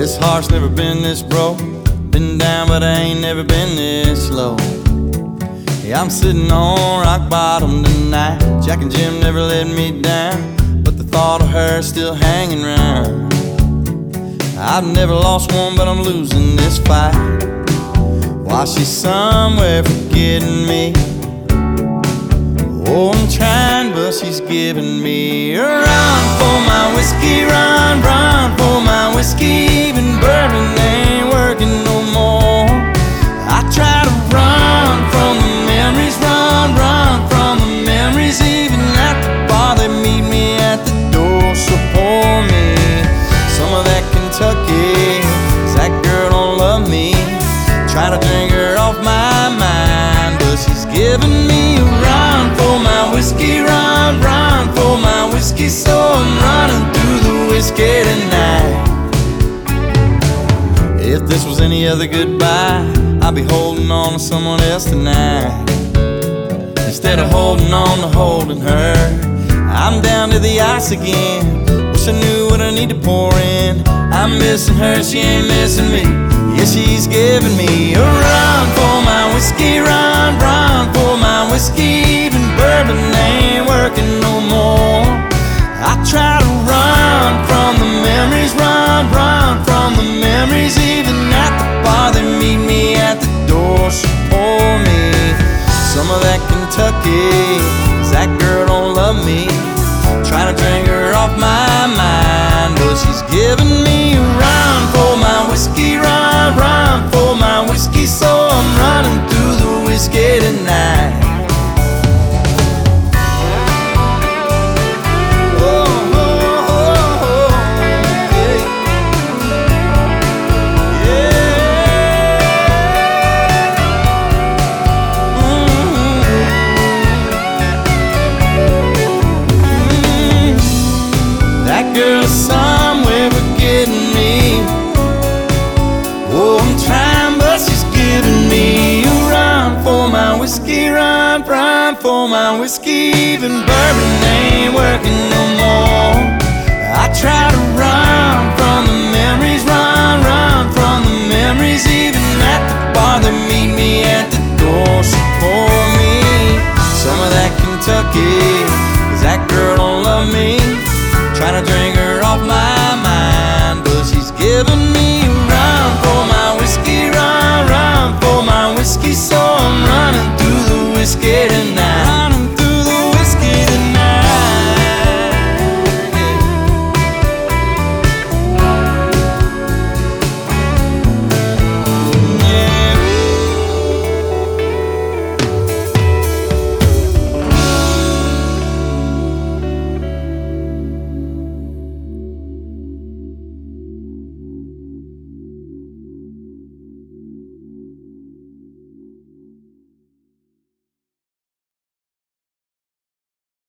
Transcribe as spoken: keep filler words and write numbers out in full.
This heart's never been this broke. Been down, but I ain't never been this low. Yeah, I'm sitting on rock bottom tonight. Jack and Jim never let me down, but the thought of her still hanging round. I've never lost one, but I'm losing this fight. While she's somewhere forgetting me. Oh, I'm trying, but she's giving me a run for my whiskey, run, run for my whiskey. Even bourbon ain't working no more. I try to run from the memories, run, run from the memories. Even at the bar, they meet me at the door. So pour me some of that Kentucky, 'cause that girl don't love me. Try to drink her off my mind, but she's giving me a run for my whiskey, run, run for my whiskey. So I'm running through the whiskey tonight. If this was any other goodbye, I'd be holding on to someone else tonight. Instead of holding on to holding her, I'm down to the ice again. Wish I knew what I need to pour in. I'm missing her, she ain't missing me. Yeah, she's giving me a run for my whiskey, run, run for my whiskey. Even bourbon ain't working no more. I try to run from the memories, run, run from the memories. Even at the bar, they meet me at the door. So pour me some of that Kentucky, 'cause that girl don't love me. Trying to drink her off my mind, but she's giving me a run for my whiskey, run, run for my whiskey. So I'm running through the whiskey tonight. Girl somewhere forgetting me. Oh, I'm trying, but she's giving me a run for my whiskey, run, run for my whiskey. Even bourbon ain't working no more. I try to run from the memories, run, run from the memories. Even at the bar, they meet me at the door. So pour me some of that Kentucky, 'cause that girl don't love me. Trying to drink her off my